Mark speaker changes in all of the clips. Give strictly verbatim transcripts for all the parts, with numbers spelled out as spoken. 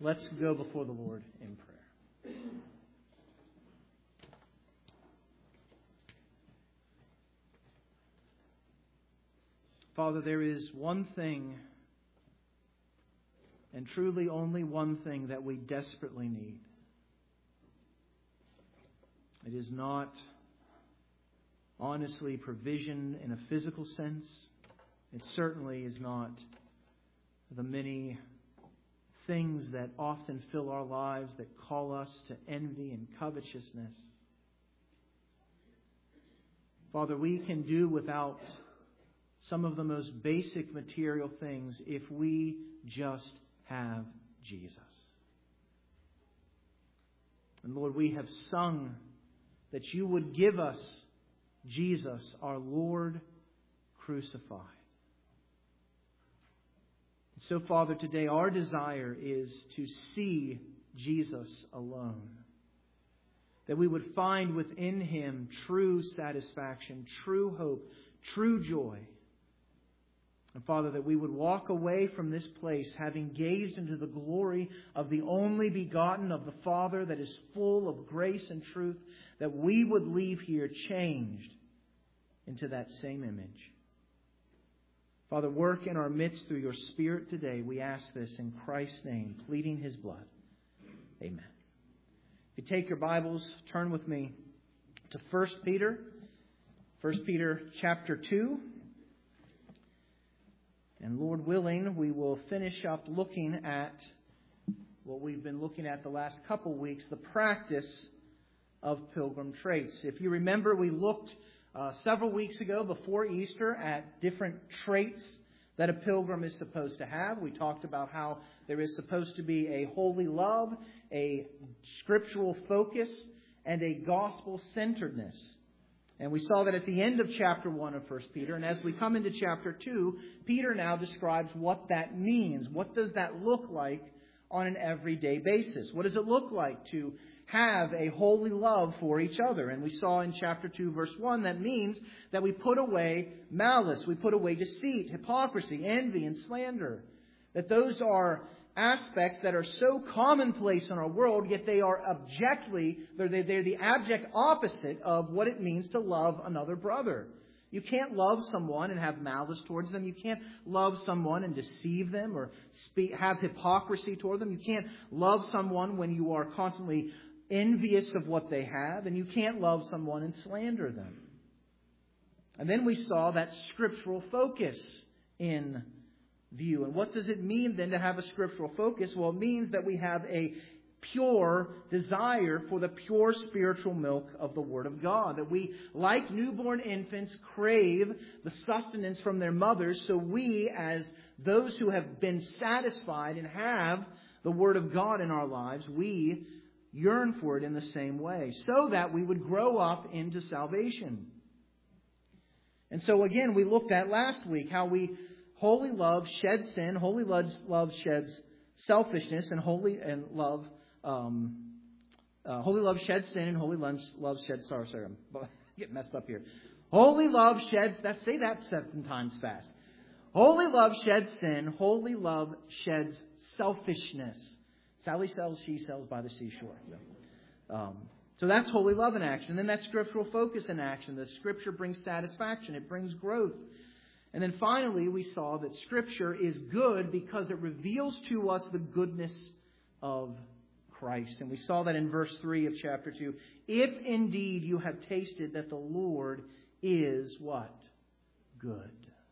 Speaker 1: Let's go before the Lord in prayer. Father, there is one thing, and truly only one thing, that we desperately need. It is not, honestly, provision in a physical sense. It certainly is not the many things that often fill our lives that call us to envy and covetousness. Father, we can do without some of the most basic material things if we just have Jesus. And Lord, we have sung that you would give us Jesus, our Lord crucified. And so, Father, today our desire is to see Jesus alone. That we would find within Him true satisfaction, true hope, true joy. And Father, that we would walk away from this place having gazed into the glory of the only begotten of the Father that is full of grace and truth, that we would leave here changed into that same image. Father, work in our midst through your Spirit today. We ask this in Christ's name, pleading His blood. Amen. If you take your Bibles, turn with me to First Peter. First Peter chapter two. And Lord willing, we will finish up looking at what we've been looking at the last couple weeks, the practice of pilgrim traits. If you remember, we looked uh, several weeks ago before Easter at different traits that a pilgrim is supposed to have. We talked about how there is supposed to be a holy love, a scriptural focus, and a gospel-centeredness. And we saw that at the end of chapter one of First Peter. And as we come into chapter two, Peter now describes what that means. What does that look like on an everyday basis? What does it look like to have a holy love for each other? And we saw in chapter two, verse one, that means that we put away malice. We put away deceit, hypocrisy, envy, and slander. That those are aspects that are so commonplace in our world, yet they are objectively, they're, they're the abject opposite of what it means to love another brother. You can't love someone and have malice towards them. You can't love someone and deceive them or speak, have hypocrisy toward them. You can't love someone when you are constantly envious of what they have. And you can't love someone and slander them. And then we saw that scriptural focus in view. And what does it mean then to have a scriptural focus? Well, it means that we have a pure desire for the pure spiritual milk of the Word of God. That we, like newborn infants, crave the sustenance from their mothers. So we, as those who have been satisfied and have the Word of God in our lives, we yearn for it in the same way, so that we would grow up into salvation. And so again, we looked at last week how we holy love sheds sin, holy love, love sheds selfishness, and holy and love, um, uh, holy love sheds sin, and holy love, love sheds. Sorry, sorry, I'm getting messed up here. Holy love sheds. That say that seven times fast. Holy love sheds sin. Holy love sheds selfishness. Sally sells, she sells by the seashore. So, um, so that's holy love in action. And then that's scriptural focus in action. The Scripture brings satisfaction. It brings growth. And then finally, we saw that Scripture is good because it reveals to us the goodness of Christ. And we saw that in verse three of chapter two. If indeed you have tasted that the Lord is what? Good.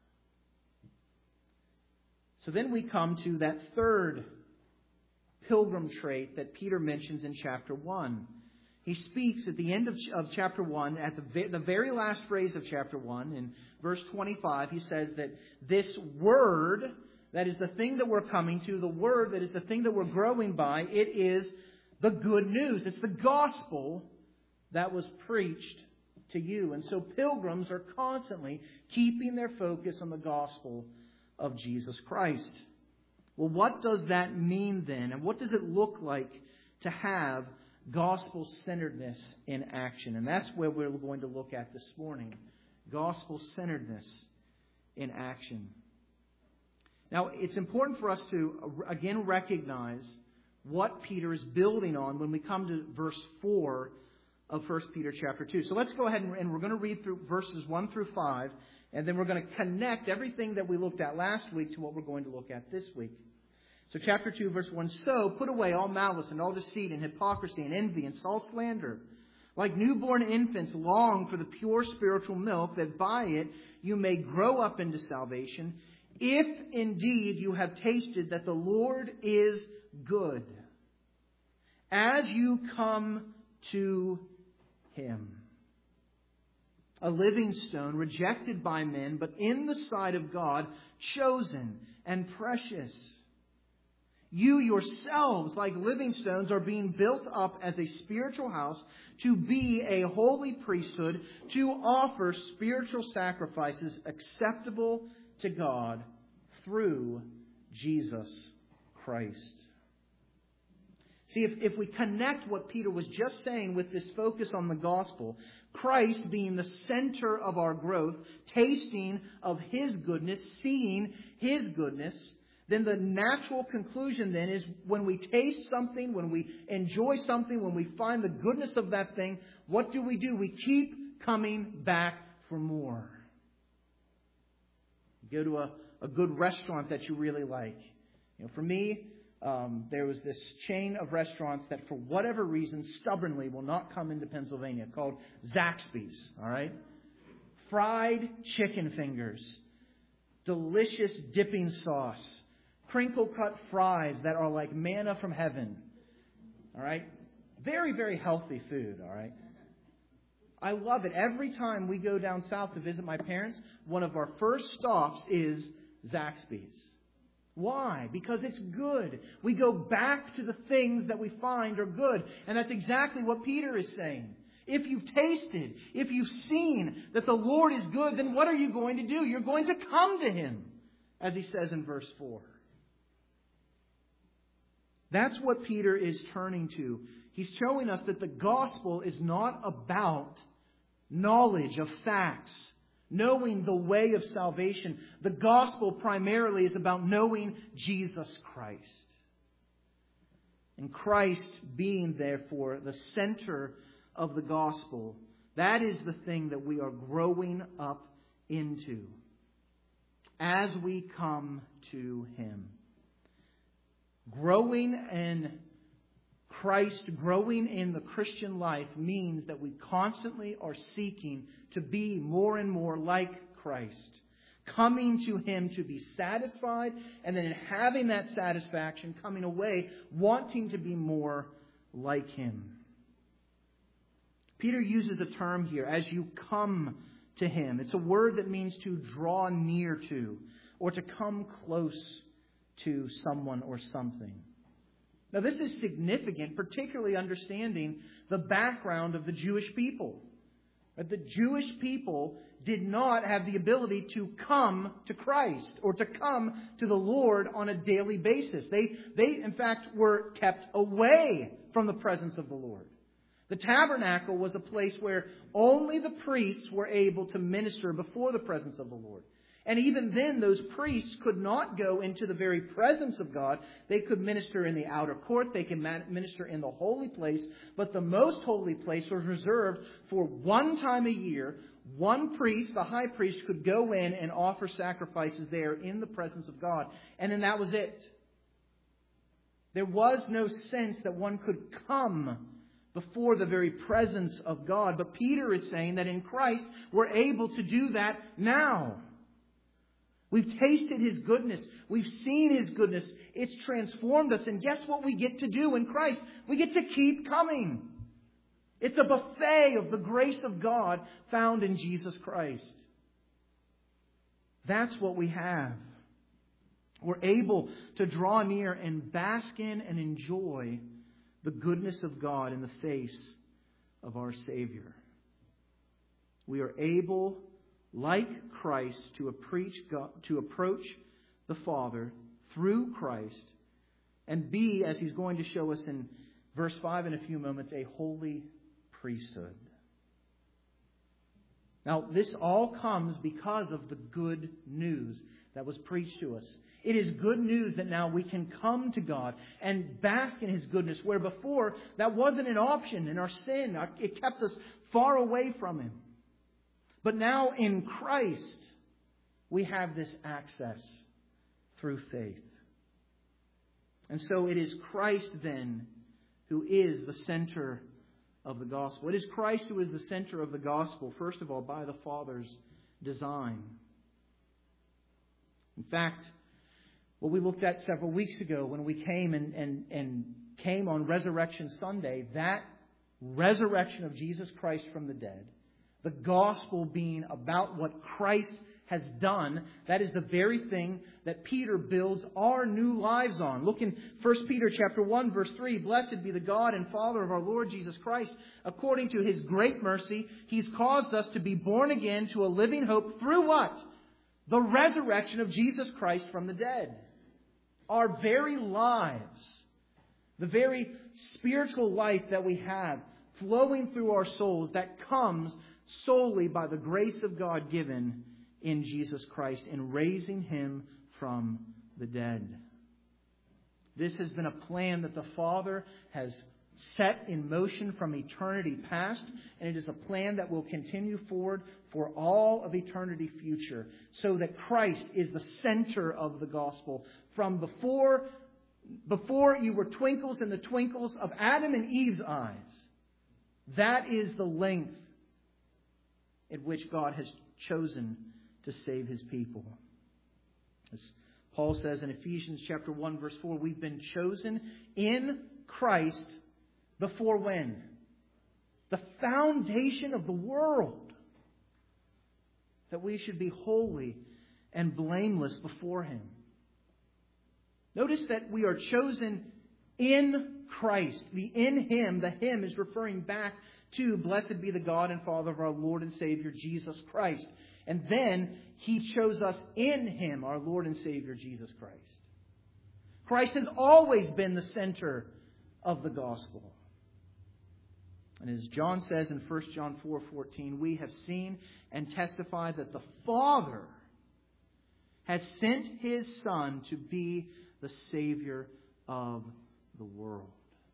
Speaker 1: So then we come to that third pilgrim trait that Peter mentions in chapter one. He speaks at the end of, of chapter one, at the, the very last phrase of chapter one, in verse twenty-five, he says that this word, that is the thing that we're coming to, the word that is the thing that we're growing by, it is the good news. It's the gospel that was preached to you. And so pilgrims are constantly keeping their focus on the gospel of Jesus Christ. Well, what does that mean then? And what does it look like to have gospel-centeredness in action? And that's where we're going to look at this morning. Gospel-centeredness in action. Now, it's important for us to, again, recognize what Peter is building on when we come to verse four of First Peter chapter two. So let's go ahead and, and we're going to read through verses one through five, and then we're going to connect everything that we looked at last week to what we're going to look at this week. So chapter two, verse one, "So put away all malice and all deceit and hypocrisy and envy and false slander. Like newborn infants, long for the pure spiritual milk, that by it you may grow up into salvation, if indeed you have tasted that the Lord is good, as you come to Him. A living stone, rejected by men, but in the sight of God, chosen and precious. You yourselves, like living stones, are being built up as a spiritual house to be a holy priesthood, to offer spiritual sacrifices acceptable to God through Jesus Christ." See, if, if we connect what Peter was just saying with this focus on the gospel, Christ being the center of our growth, tasting of His goodness, seeing His goodness, then the natural conclusion then is when we taste something, when we enjoy something, when we find the goodness of that thing, what do we do? We keep coming back for more. You go to a, a good restaurant that you really like. You know, for me, um, there was this chain of restaurants that for whatever reason stubbornly will not come into Pennsylvania called Zaxby's. All right? Fried chicken fingers, delicious dipping sauce, crinkle-cut fries that are like manna from heaven. All right? Very, very healthy food. All right? I love it. Every time we go down south to visit my parents, one of our first stops is Zaxby's. Why? Because it's good. We go back to the things that we find are good. And that's exactly what Peter is saying. If you've tasted, if you've seen that the Lord is good, then what are you going to do? You're going to come to Him, as he says in verse four. That's what Peter is turning to. He's showing us that the gospel is not about knowledge of facts, knowing the way of salvation. The gospel primarily is about knowing Jesus Christ. And Christ being, therefore, the center of the gospel, that is the thing that we are growing up into as we come to Him. Growing in Christ, growing in the Christian life means that we constantly are seeking to be more and more like Christ. Coming to Him to be satisfied, and then in having that satisfaction, coming away wanting to be more like Him. Peter uses a term here, as you come to Him. It's a word that means to draw near to, or to come close to someone or something. Now, this is significant, particularly understanding the background of the Jewish people. The Jewish people did not have the ability to come to Christ or to come to the Lord on a daily basis. They, they in fact, were kept away from the presence of the Lord. The tabernacle was a place where only the priests were able to minister before the presence of the Lord. And even then, those priests could not go into the very presence of God. They could minister in the outer court. They could minister in the holy place. But the most holy place was reserved for one time a year. One priest, the high priest, could go in and offer sacrifices there in the presence of God. And then that was it. There was no sense that one could come before the very presence of God. But Peter is saying that in Christ, we're able to do that now. We've tasted His goodness. We've seen His goodness. It's transformed us. And guess what we get to do in Christ? We get to keep coming. It's a buffet of the grace of God found in Jesus Christ. That's what we have. We're able to draw near and bask in and enjoy the goodness of God in the face of our Savior. We are able, like Christ, to approach God, to approach the Father through Christ and be, as He's going to show us in verse five in a few moments, a holy priesthood. Now, this all comes because of the good news that was preached to us. It is good news that now we can come to God and bask in His goodness, where before that wasn't an option in our sin. It kept us far away from Him. But now in Christ, we have this access through faith. And so it is Christ then who is the center of the gospel. It is Christ who is the center of the gospel, first of all, by the Father's design. In fact, what we looked at several weeks ago when we came and, and, and came on Resurrection Sunday, that resurrection of Jesus Christ from the dead, the gospel being about what Christ has done, that is the very thing that Peter builds our new lives on. Look in First Peter chapter one, verse three. Blessed be the God and Father of our Lord Jesus Christ. According to His great mercy, He's caused us to be born again to a living hope through what? The resurrection of Jesus Christ from the dead. Our very lives, the very spiritual life that we have flowing through our souls, that comes solely by the grace of God given in Jesus Christ in raising Him from the dead. This has been a plan that the Father has set in motion from eternity past, and it is a plan that will continue forward for all of eternity future, so that Christ is the center of the gospel. From before, before you were twinkles in the twinkles of Adam and Eve's eyes, that is the length at which God has chosen to save His people. As Paul says in Ephesians chapter one, verse four, we've been chosen in Christ before when? The foundation of the world. That we should be holy and blameless before Him. Notice that we are chosen in Christ. The in Him, the Him is referring back to blessed be the God and Father of our Lord and Savior Jesus Christ. And then He chose us in Him, our Lord and Savior Jesus Christ. Christ has always been the center of the gospel. And as John says in First John four fourteen, we have seen and testified that the Father has sent His Son to be the Savior of the world.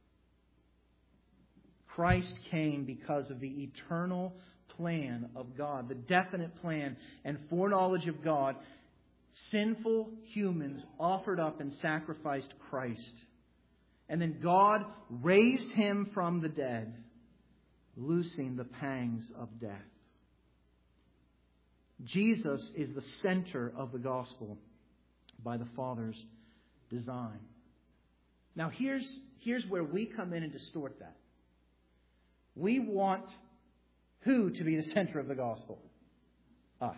Speaker 1: Christ came because of the eternal plan of God, the definite plan and foreknowledge of God. Sinful humans offered up and sacrificed Christ. And then God raised Him from the dead, loosing the pangs of death. Jesus is the center of the gospel by the Father's design. Now here's, here's where we come in and distort that. We want who to be the center of the gospel? Us.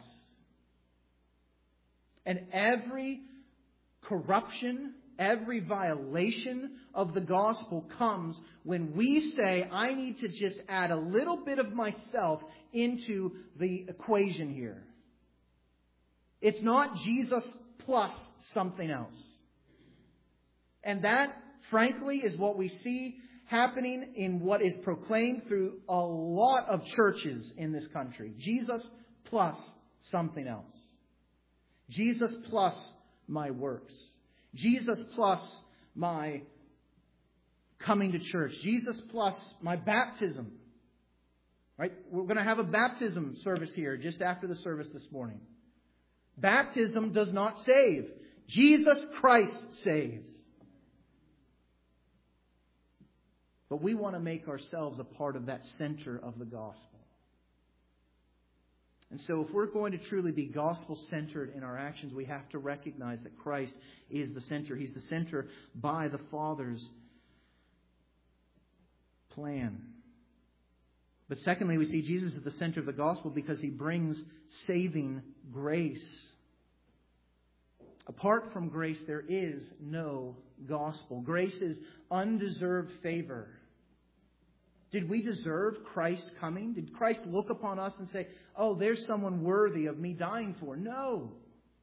Speaker 1: And every corruption, every violation of the gospel comes when we say, I need to just add a little bit of myself into the equation here. It's not Jesus plus something else. And that, frankly, is what we see happening in what is proclaimed through a lot of churches in this country. Jesus plus something else. Jesus plus my works. Jesus plus my coming to church. Jesus plus my baptism. Right? We're going to have a baptism service here just after the service this morning. Baptism does not save. Jesus Christ saves. But we want to make ourselves a part of that center of the gospel. And so if we're going to truly be gospel-centered in our actions, we have to recognize that Christ is the center. He's the center by the Father's plan. But secondly, we see Jesus at the center of the gospel because He brings saving grace. Apart from grace, there is no gospel. Grace is undeserved favor. Did we deserve Christ's coming? Did Christ look upon us and say, oh, there's someone worthy of me dying for? No.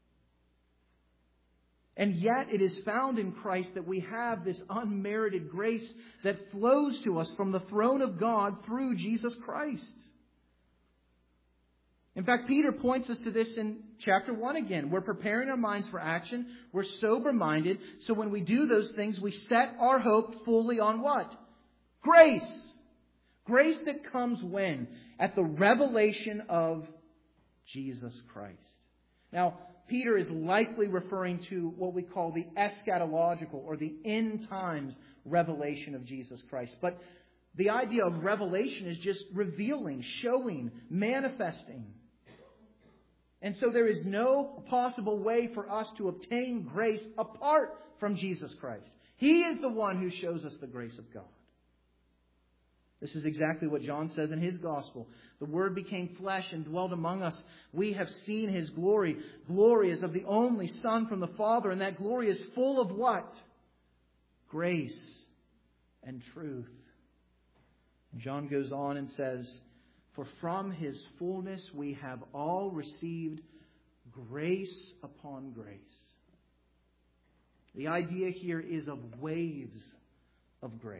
Speaker 1: And yet it is found in Christ that we have this unmerited grace that flows to us from the throne of God through Jesus Christ. In fact, Peter points us to this in chapter one again. We're preparing our minds for action. We're sober-minded. So when we do those things, we set our hope fully on what? Grace. Grace that comes when? At the revelation of Jesus Christ. Now, Peter is likely referring to what we call the eschatological or the end times revelation of Jesus Christ. But the idea of revelation is just revealing, showing, manifesting. And so there is no possible way for us to obtain grace apart from Jesus Christ. He is the one who shows us the grace of God. This is exactly what John says in his gospel. The Word became flesh and dwelt among us. We have seen His glory. Glory is of the only Son from the Father. And that glory is full of what? Grace and truth. And John goes on and says, for from His fullness we have all received grace upon grace. The idea here is of waves of grace.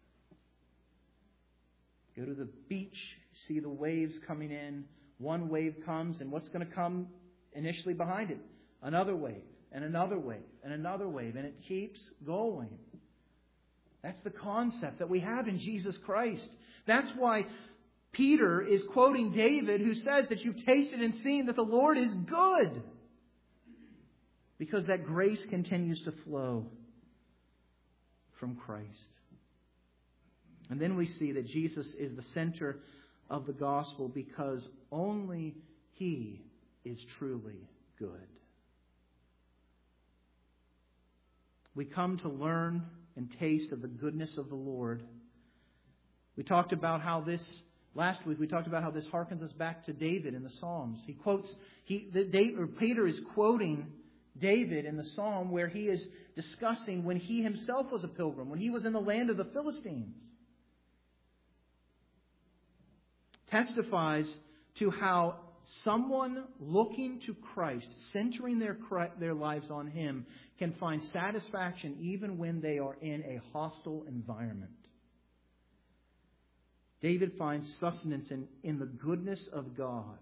Speaker 1: Go to the beach, see the waves coming in. One wave comes, and what's going to come initially behind it? Another wave, and another wave, and another wave, and it keeps going. That's the concept that we have in Jesus Christ. That's why Peter is quoting David, who says that you've tasted and seen that the Lord is good. Because that grace continues to flow from Christ. And then we see that Jesus is the center of the gospel because only He is truly good. We come to learn and taste of the goodness of the Lord. We talked about how this, last week we talked about how this harkens us back to David in the Psalms. He quotes, he, the, David, or Peter is quoting David in the Psalm where he is discussing when he himself was a pilgrim, when he was in the land of the Philistines. Testifies to how someone looking to Christ, centering their, their lives on Him, can find satisfaction even when they are in a hostile environment. David finds sustenance in, in the goodness of God.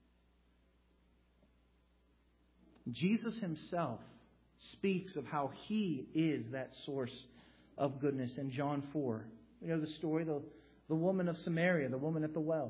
Speaker 1: Jesus Himself speaks of how He is that source of goodness in John four. You know the story, the, the woman of Samaria, the woman at the well.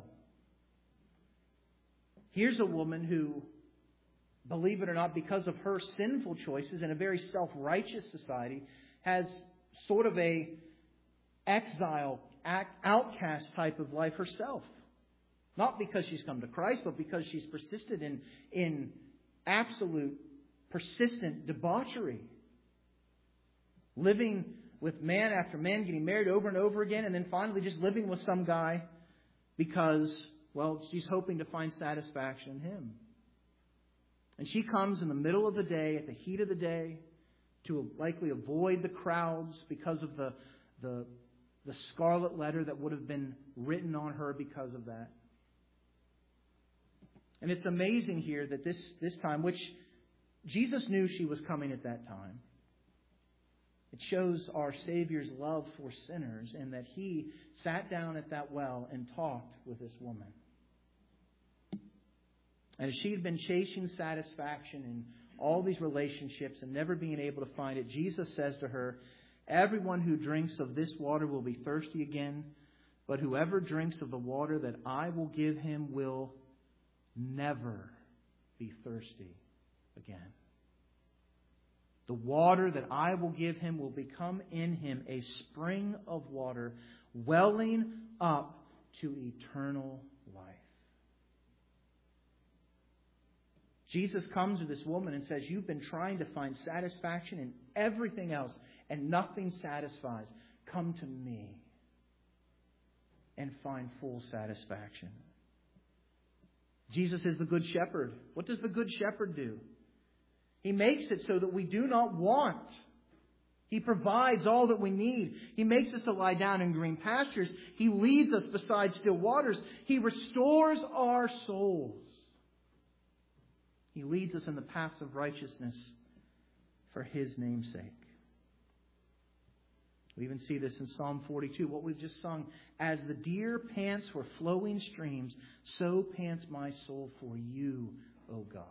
Speaker 1: Here's a woman who, believe it or not, because of her sinful choices in a very self-righteous society, has sort of a exile, outcast type of life herself. Not because she's come to Christ, but because she's persisted in, in absolute, persistent debauchery. Living with man after man, getting married over and over again, and then finally just living with some guy because, well, she's hoping to find satisfaction in him. And she comes in the middle of the day, at the heat of the day, to likely avoid the crowds because of the, the, the scarlet letter that would have been written on her because of that. And it's amazing here that this, this time, which Jesus knew she was coming at that time, it shows our Savior's love for sinners and that He sat down at that well and talked with this woman. And as she had been chasing satisfaction in all these relationships and never being able to find it, Jesus says to her, everyone who drinks of this water will be thirsty again, but whoever drinks of the water that I will give him will never be thirsty again. The water that I will give him will become in him a spring of water welling up to eternal life. Jesus comes to this woman and says, you've been trying to find satisfaction in everything else and nothing satisfies. Come to me and find full satisfaction. Jesus is the Good Shepherd. What does the Good Shepherd do? He makes it so that we do not want. He provides all that we need. He makes us to lie down in green pastures. He leads us beside still waters. He restores our souls. He leads us in the paths of righteousness for His name's sake. We even see this in Psalm forty-two, what we've just sung. As the deer pants for flowing streams, so pants my soul for you, O God.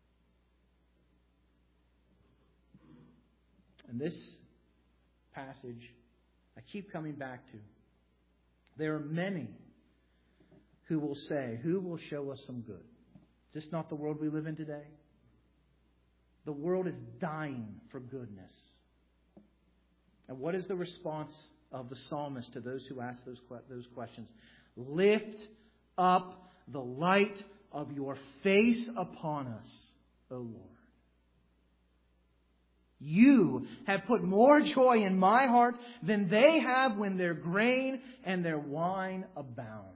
Speaker 1: And this passage, I keep coming back to. There are many who will say, who will show us some good? Is this not the world we live in today? The world is dying for goodness. And what is the response of the psalmist to those who ask those, those questions? Lift up the light of your face upon us, O Lord. You have put more joy in my heart than they have when their grain and their wine abound.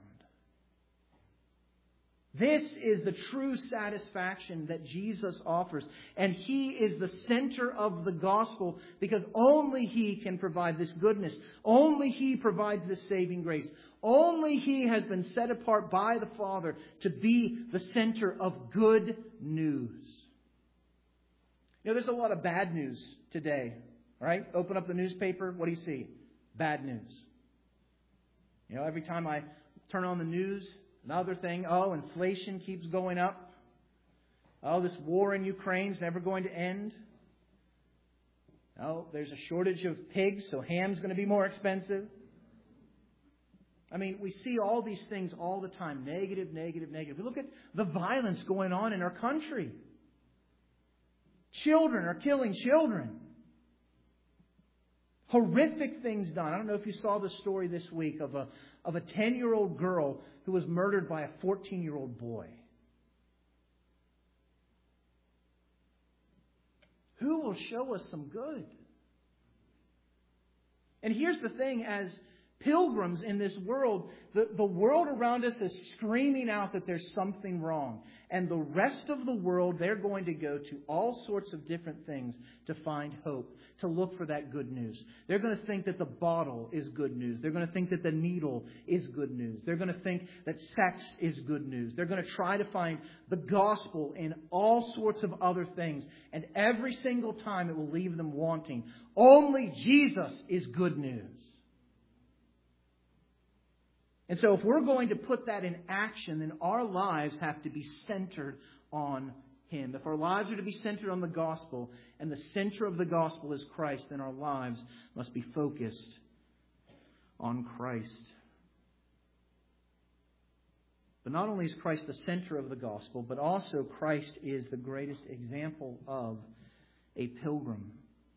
Speaker 1: This is the true satisfaction that Jesus offers. And He is the center of the gospel because only He can provide this goodness. Only He provides this saving grace. Only He has been set apart by the Father to be the center of good news. You know, there's a lot of bad news today, right? Open up the newspaper, what do you see? Bad news. You know, every time I turn on the news, another thing, oh, inflation keeps going up. Oh, this war in Ukraine's never going to end. Oh, there's a shortage of pigs, so ham's going to be more expensive. I mean, we see all these things all the time. Negative, negative, negative. We look at the violence going on in our country. Children are killing children. Horrific things done. I don't know if you saw the story this week of a of a ten-year-old girl who was murdered by a fourteen-year-old boy. Who will show us some good? And here's the thing, as pilgrims in this world, the, the world around us is screaming out that there's something wrong. And the rest of the world, they're going to go to all sorts of different things to find hope, to look for that good news. They're going to think that the bottle is good news. They're going to think that the needle is good news. They're going to think that sex is good news. They're going to try to find the gospel in all sorts of other things. And every single time it will leave them wanting. Only Jesus is good news. And so if we're going to put that in action, then our lives have to be centered on Him. If our lives are to be centered on the gospel, and the center of the gospel is Christ, then our lives must be focused on Christ. But not only is Christ the center of the gospel, but also Christ is the greatest example of a pilgrim.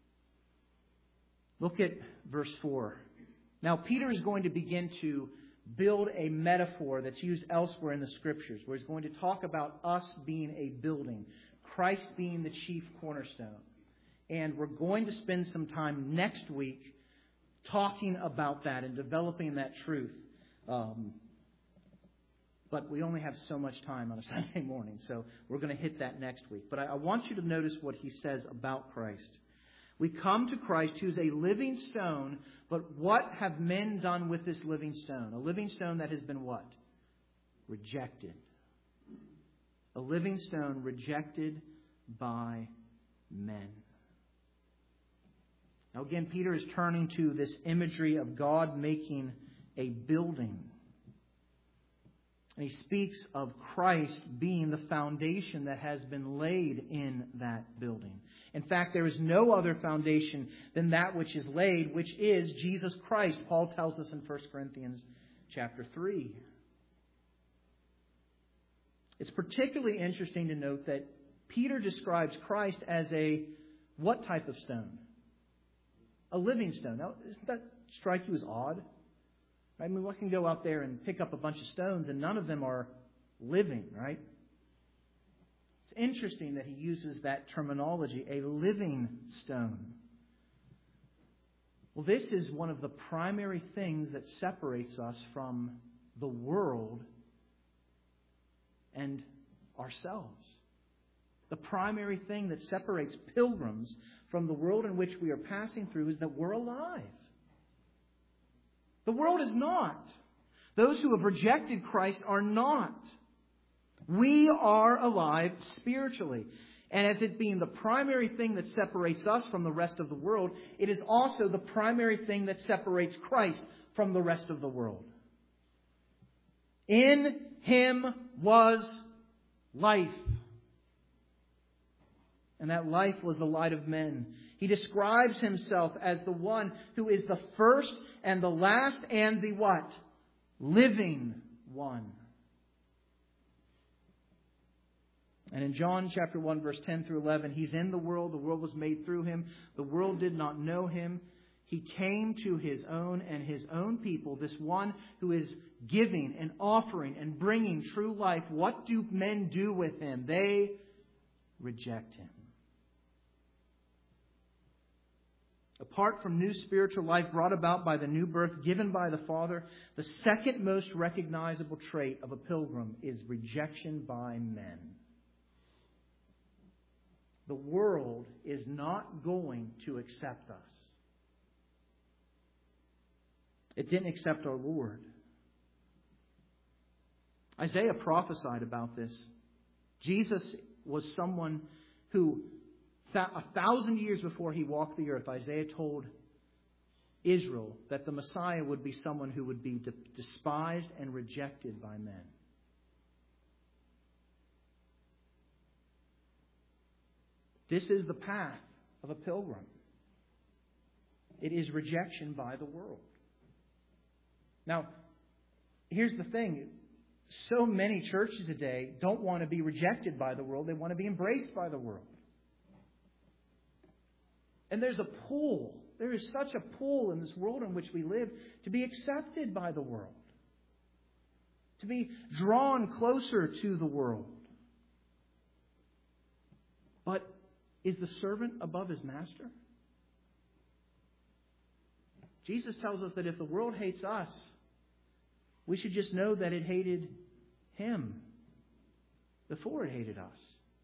Speaker 1: Look at verse four. Now Peter is going to begin to build a metaphor that's used elsewhere in the Scriptures, where he's going to talk about us being a building, Christ being the chief cornerstone. And we're going to spend some time next week talking about that and developing that truth. Um, but we only have so much time on a Sunday morning, so we're going to hit that next week. But I, I want you to notice what he says about Christ. We come to Christ, who's a living stone, but what have men done with this living stone? A living stone that has been what? Rejected. A living stone rejected by men. Now again, Peter is turning to this imagery of God making a building. And he speaks of Christ being the foundation that has been laid in that building. In fact, there is no other foundation than that which is laid, which is Jesus Christ. Paul tells us in First Corinthians chapter three. It's particularly interesting to note that Peter describes Christ as a what type of stone? A living stone. Now, doesn't that strike you as odd? I mean, one can go out there and pick up a bunch of stones and none of them are living, right? It's interesting that he uses that terminology, a living stone. Well, this is one of the primary things that separates us from the world and ourselves. The primary thing that separates pilgrims from the world in which we are passing through is that we're alive. The world is not. Those who have rejected Christ are not. We are alive spiritually. And as it being the primary thing that separates us from the rest of the world, it is also the primary thing that separates Christ from the rest of the world. In Him was life. And that life was the light of men. He describes Himself as the one who is the first and the last and the what? Living one. And in John chapter one, verse ten through eleven, He's in the world. The world was made through Him. The world did not know Him. He came to His own, and His own people, this one who is giving and offering and bringing true life, what do men do with Him? They reject Him. Apart from new spiritual life brought about by the new birth given by the Father, the second most recognizable trait of a pilgrim is rejection by men. The world is not going to accept us. It didn't accept our Lord. Isaiah prophesied about this. Jesus was someone who, a thousand years before He walked the earth, Isaiah told Israel that the Messiah would be someone who would be despised and rejected by men. This is the path of a pilgrim. It is rejection by the world. Now, here's the thing. So many churches today don't want to be rejected by the world. They want to be embraced by the world. And there's a pull. There is such a pull in this world in which we live to be accepted by the world. To be drawn closer to the world. But is the servant above his master? Jesus tells us that if the world hates us, we should just know that it hated Him before it hated us.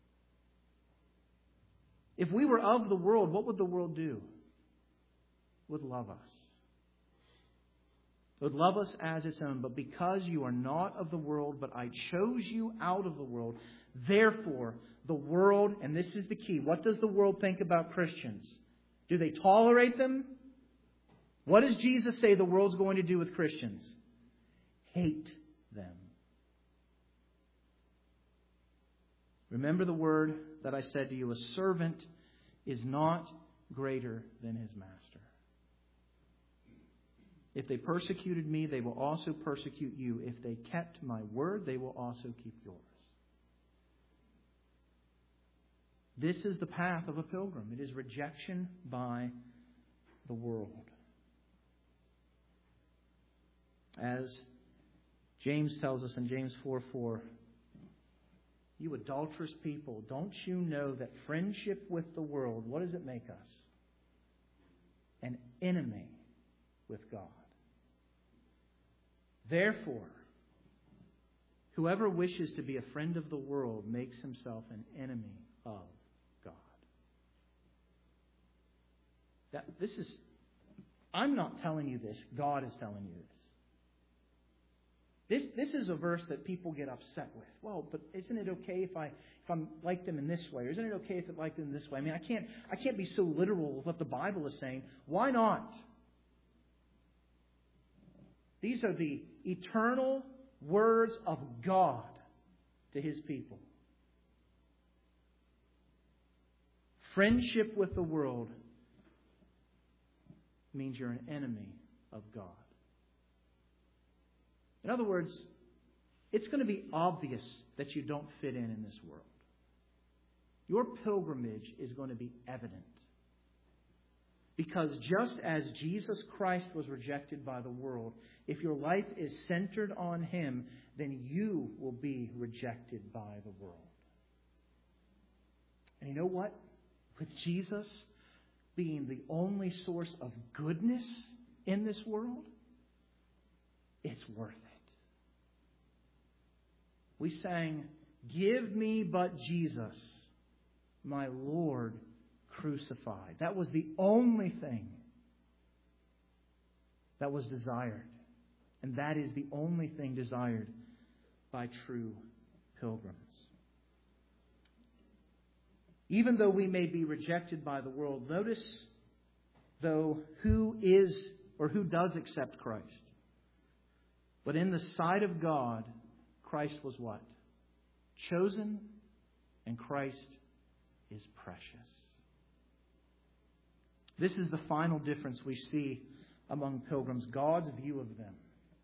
Speaker 1: If we were of the world, what would the world do? It would love us. It would love us as its own. But because you are not of the world, but I chose you out of the world, therefore the world, and this is the key, what does the world think about Christians? Do they tolerate them? What does Jesus say the world's going to do with Christians? Hate them. Remember the word that I said to you, a servant is not greater than his master. If they persecuted me, they will also persecute you. If they kept my word, they will also keep yours. This is the path of a pilgrim. It is rejection by the world. As James tells us in James four four, you adulterous people, don't you know that friendship with the world, what does it make us? An enemy with God. Therefore, whoever wishes to be a friend of the world makes himself an enemy of God. That, this is, I'm not telling you this. God is telling you this. This, this is a verse that people get upset with. Well, but isn't it okay if I if I'm like them in this way? Or isn't it okay if I like them in this way? I mean, I can't I can't be so literal with what the Bible is saying. Why not? These are the eternal words of God to His people. Friendship with the world means you're an enemy of God. In other words, it's going to be obvious that you don't fit in in this world. Your pilgrimage is going to be evident. Because just as Jesus Christ was rejected by the world, if your life is centered on Him, then you will be rejected by the world. And you know what? With Jesus being the only source of goodness in this world, it's worth it. We sang, "Give me but Jesus, my Lord crucified." That was the only thing that was desired. And that is the only thing desired by true pilgrims. Even though we may be rejected by the world, notice, though, who is or who does accept Christ. But in the sight of God, Christ was what? Chosen, and Christ is precious. This is the final difference we see among pilgrims, God's view of them.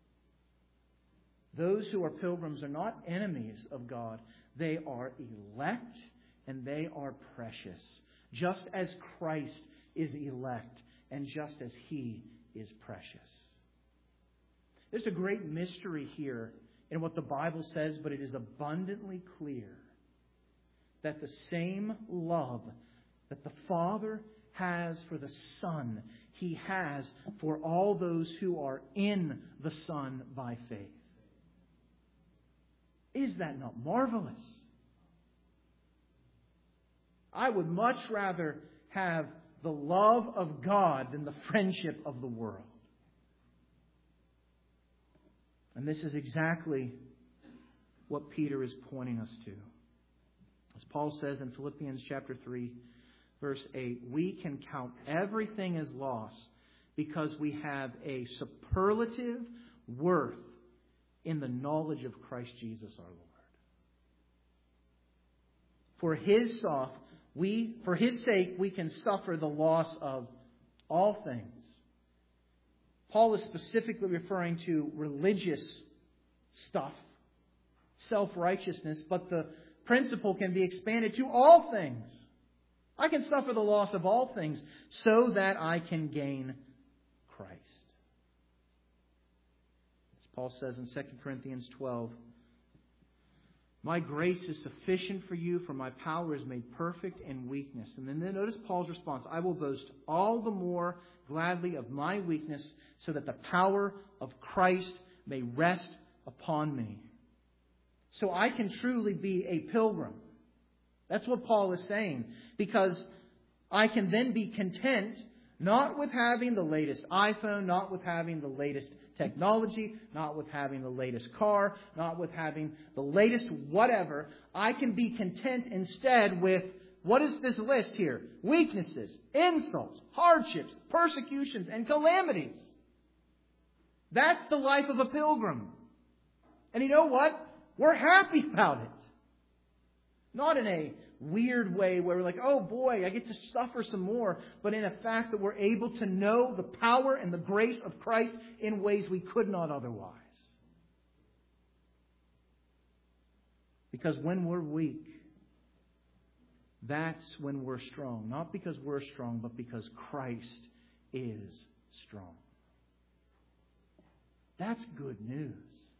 Speaker 1: Those who are pilgrims are not enemies of God. They are elect and they are precious. Just as Christ is elect and just as He is precious. There's a great mystery here in what the Bible says, but it is abundantly clear that the same love that the Father has for the Son, He has for all those who are in the Son by faith. Is that not marvelous? I would much rather have the love of God than the friendship of the world. And this is exactly what Peter is pointing us to. As Paul says in Philippians chapter three, verse eight, we can count everything as loss because we have a superlative worth in the knowledge of Christ Jesus our Lord. For His soft, we, for His sake, we can suffer the loss of all things. Paul is specifically referring to religious stuff, self-righteousness, but the principle can be expanded to all things. I can suffer the loss of all things so that I can gain Christ. As Paul says in Second Corinthians twelve, my grace is sufficient for you, for my power is made perfect in weakness. And then notice Paul's response. I will boast all the more gladly of my weakness, so that the power of Christ may rest upon me. So I can truly be a pilgrim. That's what Paul is saying. Because I can then be content, not with having the latest iPhone, not with having the latest technology, not with having the latest car, not with having the latest whatever. I can be content instead with, what is this list here? Weaknesses, insults, hardships, persecutions, and calamities. That's the life of a pilgrim. And you know what? We're happy about it. Not in a weird way where we're like, oh boy, I get to suffer some more. But in a fact that we're able to know the power and the grace of Christ in ways we could not otherwise. Because when we're weak, that's when we're strong. Not because we're strong, but because Christ is strong. That's good news.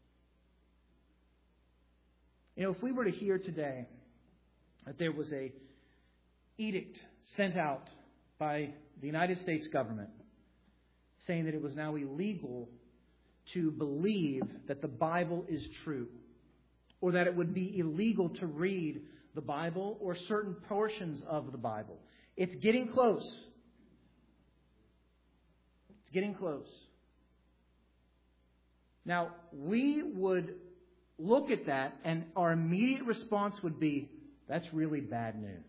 Speaker 1: You know, if we were to hear today that there was a edict sent out by the United States government saying that it was now illegal to believe that the Bible is true, or that it would be illegal to read the Bible or certain portions of the Bible. It's getting close. It's getting close. Now, we would look at that and our immediate response would be, that's really bad news.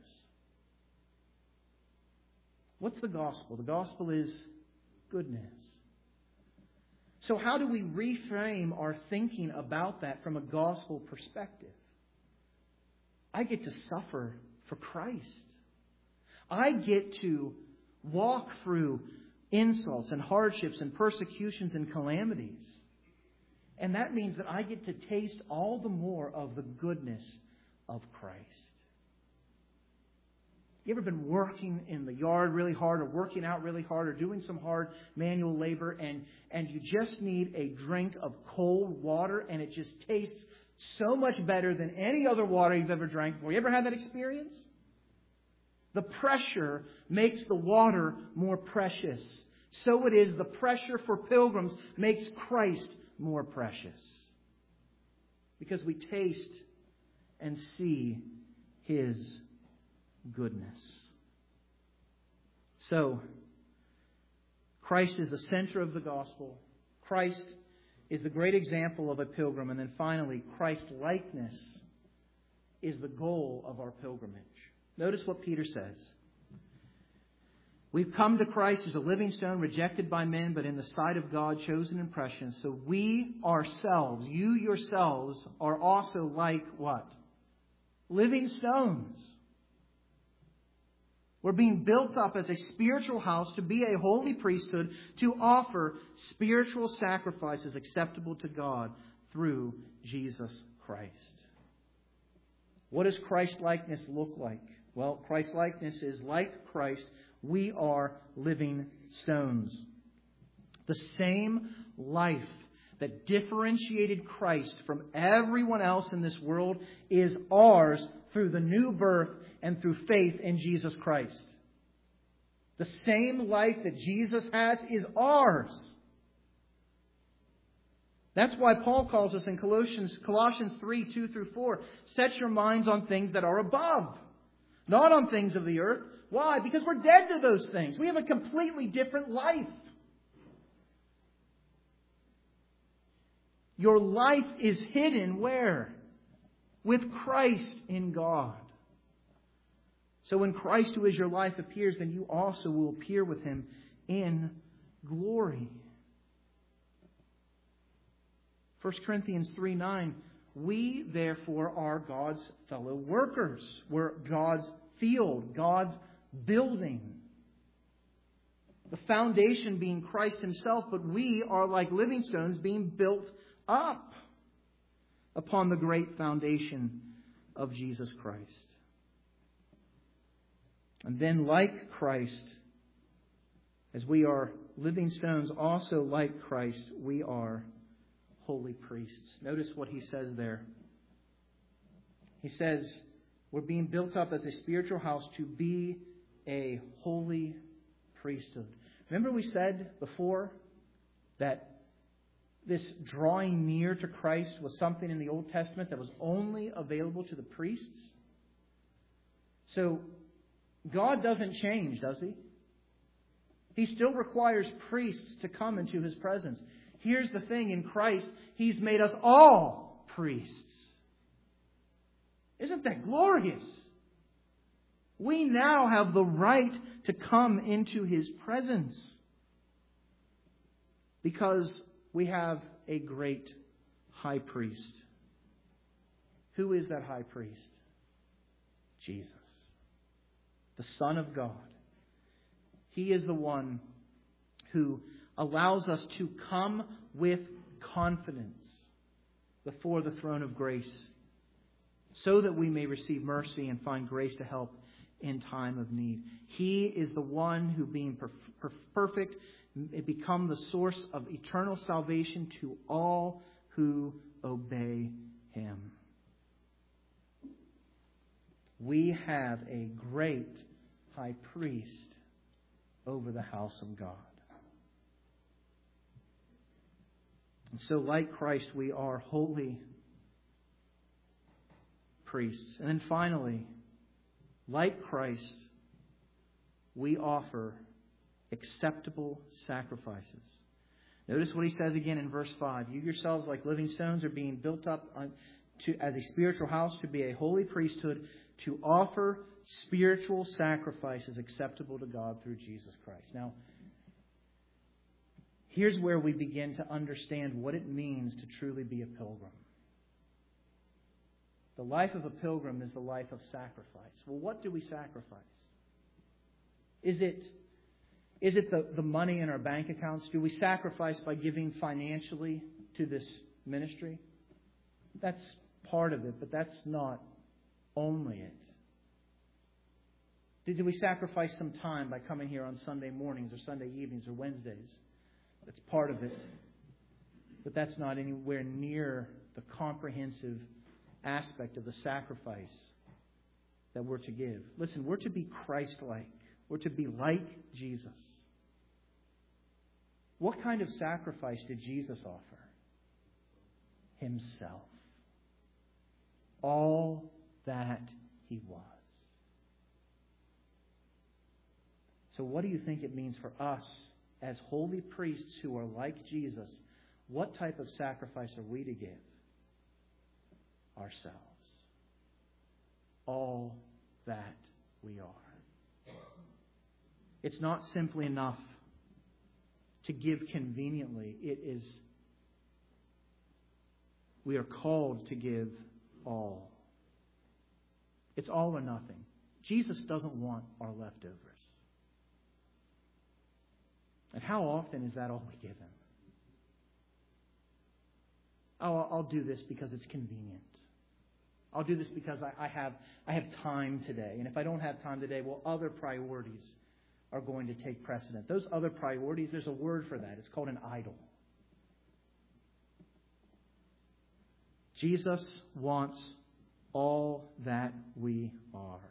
Speaker 1: What's the gospel? The gospel is good news. So how do we reframe our thinking about that from a gospel perspective? I get to suffer for Christ. I get to walk through insults and hardships and persecutions and calamities. And that means that I get to taste all the more of the goodness of Christ. You ever been working in the yard really hard, or working out really hard, or doing some hard manual labor, and, and you just need a drink of cold water, and it just tastes so much better than any other water you've ever drank before? You ever had that experience? The pressure makes the water more precious. So it is the pressure for pilgrims makes Christ more precious. Because we taste and see His goodness. So, Christ is the center of the gospel. Christ is the great example of a pilgrim. And then finally, Christ-likeness is the goal of our pilgrimage. Notice what Peter says. We've come to Christ as a living stone, rejected by men, but in the sight of God, chosen and precious. So we ourselves, you yourselves, are also like what? Living stones. We're being built up as a spiritual house to be a holy priesthood, to offer spiritual sacrifices acceptable to God through Jesus Christ. What does Christ-likeness look like? Well, Christ-likeness is like Christ. We are living stones. The same life that differentiated Christ from everyone else in this world is ours through the new birth and through faith in Jesus Christ. The same life that Jesus has is ours. That's why Paul calls us in Colossians, Colossians three, two through four, set your minds on things that are above, not on things of the earth. Why? Because we're dead to those things. We have a completely different life. Your life is hidden where? With Christ in God. So when Christ, who is your life, appears, then you also will appear with Him in glory. First Corinthians three nine, we therefore are God's fellow workers. We're God's field, God's building. The foundation being Christ Himself, but we are like living stones being built up upon the great foundation of Jesus Christ. And then like Christ, as we are living stones, also like Christ, we are holy priests. Notice what he says there. He says, we're being built up as a spiritual house to be a holy priesthood. Remember we said before that this drawing near to Christ was something in the Old Testament that was only available to the priests? So God doesn't change, does He? He still requires priests to come into His presence. Here's the thing, in Christ, He's made us all priests. Isn't that glorious? We now have the right to come into His presence because we have a great high priest. Who is that high priest? Jesus, the Son of God. He is the one who allows us to come with confidence before the throne of grace so that we may receive mercy and find grace to help in time of need. He is the one who, being perf- perfect, it become the source of eternal salvation to all who obey Him. We have a great high priest over the house of God. And so, like Christ, we are holy priests. And then finally, like Christ, we offer acceptable sacrifices. Notice what he says again in verse five. You yourselves, like living stones, are being built up to, as a spiritual house to be a holy priesthood, to offer spiritual sacrifices acceptable to God through Jesus Christ. Now, here's where we begin to understand what it means to truly be a pilgrim. The life of a pilgrim is the life of sacrifice. Well, what do we sacrifice? Is it, is it the, the money in our bank accounts? Do we sacrifice by giving financially to this ministry? That's part of it, but that's not only it. Did we sacrifice some time by coming here on Sunday mornings or Sunday evenings or Wednesdays? That's part of it. But that's not anywhere near the comprehensive aspect of the sacrifice that we're to give. Listen, we're to be Christ-like. We're to be like Jesus. What kind of sacrifice did Jesus offer? Himself. All that He was. So what do you think it means for us as holy priests who are like Jesus? What type of sacrifice are we to give? Ourselves. All that we are. It's not simply enough to give conveniently. It is, we are called to give all. It's all or nothing. Jesus doesn't want our leftovers. And how often is that all we give Him? Oh, I'll do this because it's convenient. I'll do this because I, I have I have time today. And if I don't have time today, well, other priorities are going to take precedent. Those other priorities, there's a word for that. It's called an idol. Jesus wants all that we are.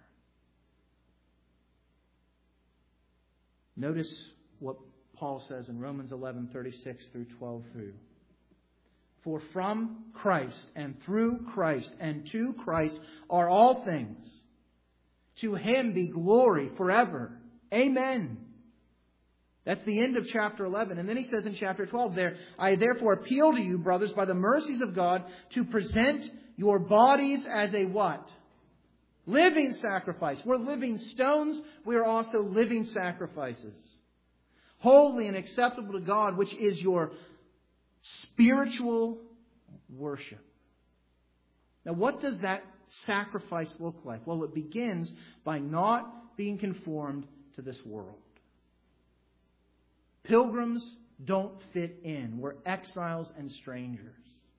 Speaker 1: Notice what Paul says in Romans eleven, thirty-six through twelve through. For from Christ and through Christ and to Christ are all things. To Him be glory forever. Amen. That's the end of chapter eleven. And then he says in chapter twelve there, I therefore appeal to you, brothers, by the mercies of God, to present your bodies as a what? Living sacrifice. We're living stones. We are also living sacrifices. Holy and acceptable to God, which is your spiritual worship. Now, what does that sacrifice look like? Well, it begins by not being conformed to this world. Pilgrims don't fit in. We're exiles and strangers.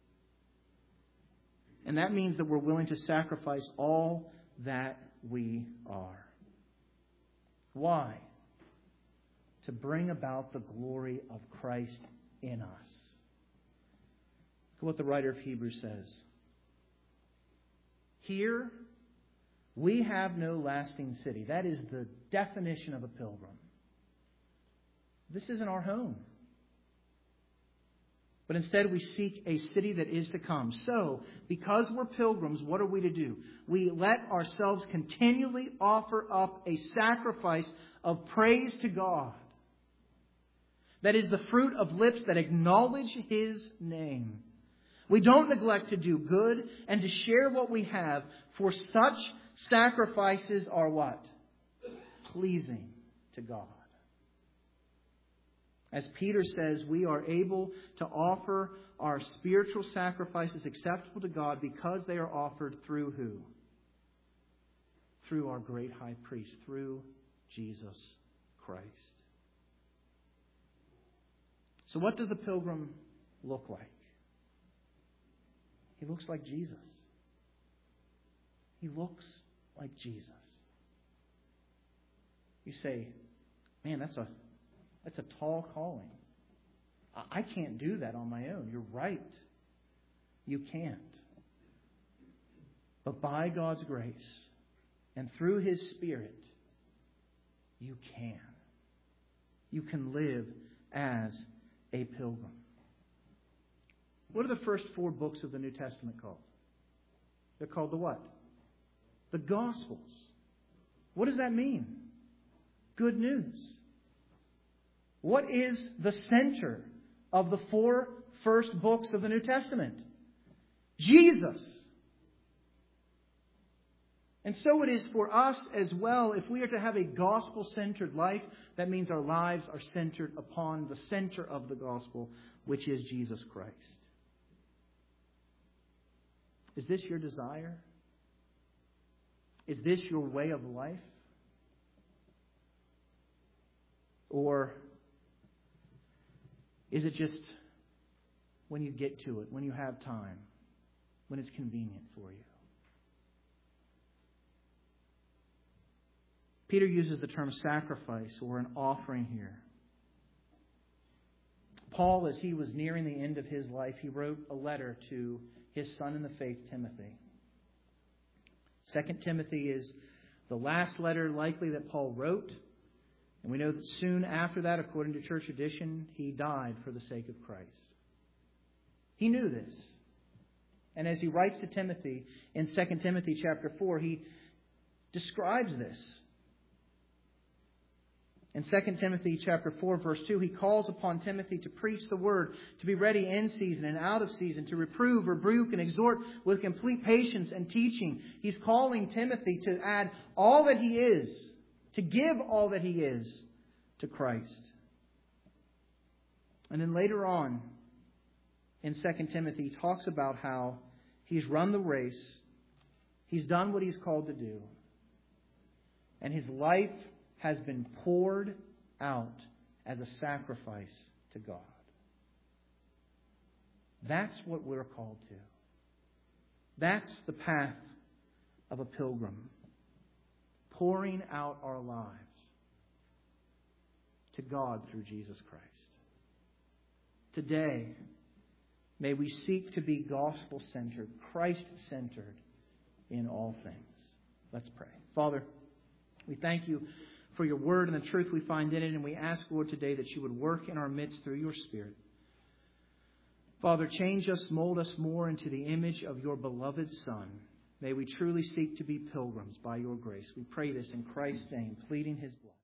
Speaker 1: And that means that we're willing to sacrifice all that we are. Why? To bring about the glory of Christ in us. Look at what the writer of Hebrews says. Here, we have no lasting city. That is the definition of a pilgrim. This isn't our home. But instead we seek a city that is to come. So, because we're pilgrims, what are we to do? We let ourselves continually offer up a sacrifice of praise to God. That is the fruit of lips that acknowledge His name. We don't neglect to do good and to share what we have, for such sacrifices are what? Pleasing to God. As Peter says, we are able to offer our spiritual sacrifices acceptable to God because they are offered through who? Through our great high priest, through Jesus Christ. So what does a pilgrim look like? He looks like Jesus. He looks like Jesus. You say, man, that's a That's a tall calling. I can't do that on my own. You're right. You can't. But by God's grace and through His Spirit, you can. You can live as a pilgrim. What are the first four books of the New Testament called? They're called the what? The Gospels. What does that mean? Good news. What is the center of the four first books of the New Testament? Jesus. And so it is for us as well. If we are to have a gospel-centered life, that means our lives are centered upon the center of the gospel, which is Jesus Christ. Is this your desire? Is this your way of life? Or is it just when you get to it, when you have time, when it's convenient for you? Peter uses the term sacrifice or an offering here. Paul, as he was nearing the end of his life, he wrote a letter to his son in the faith, Timothy. Second Timothy is the last letter likely that Paul wrote. And we know that soon after that, according to church tradition, he died for the sake of Christ. He knew this. And as he writes to Timothy in Second Timothy chapter four, he describes this. In Second Timothy chapter four, verse two, he calls upon Timothy to preach the word, to be ready in season and out of season, to reprove, rebuke, and exhort with complete patience and teaching. He's calling Timothy to add all that he is, to give all that he is to Christ. And then later on, in Second Timothy, he talks about how he's run the race, he's done what he's called to do, and his life has been poured out as a sacrifice to God. That's what we're called to. That's the path of a pilgrim. Pouring out our lives to God through Jesus Christ. Today, may we seek to be gospel-centered, Christ-centered in all things. Let's pray. Father, we thank you for your word and the truth we find in it, and we ask, Lord, today that you would work in our midst through your Spirit. Father, change us, mold us more into the image of your beloved Son. May we truly seek to be pilgrims by your grace. We pray this in Christ's name, pleading his blood.